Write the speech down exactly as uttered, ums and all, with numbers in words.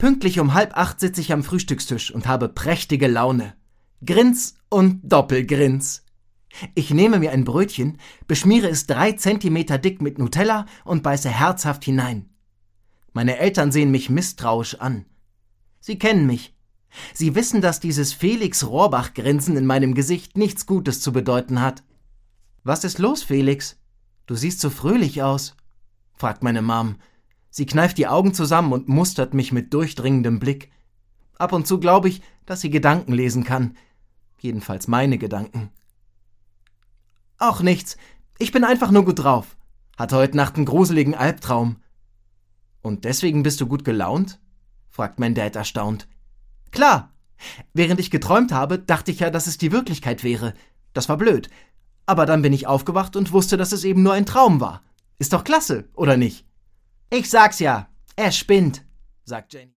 Pünktlich um halb acht sitze ich am Frühstückstisch und habe prächtige Laune. Grins und Doppelgrins. Ich nehme mir ein Brötchen, beschmiere es drei Zentimeter dick mit Nutella und beiße herzhaft hinein. Meine Eltern sehen mich misstrauisch an. Sie kennen mich. Sie wissen, dass dieses Felix-Rohrbach-Grinsen in meinem Gesicht nichts Gutes zu bedeuten hat. »Was ist los, Felix? Du siehst so fröhlich aus«, fragt meine Mom. Sie kneift die Augen zusammen und mustert mich mit durchdringendem Blick. Ab und zu glaube ich, dass sie Gedanken lesen kann. Jedenfalls meine Gedanken. »Ach nichts, ich bin einfach nur gut drauf. Hatte heute Nacht einen gruseligen Albtraum.« »Und deswegen bist du gut gelaunt?«, fragt mein Dad erstaunt. »Klar. Während ich geträumt habe, dachte ich ja, dass es die Wirklichkeit wäre. Das war blöd. Aber dann bin ich aufgewacht und wusste, dass es eben nur ein Traum war. Ist doch klasse, oder nicht?« »Ich sag's ja, er spinnt«, sagt Jenny.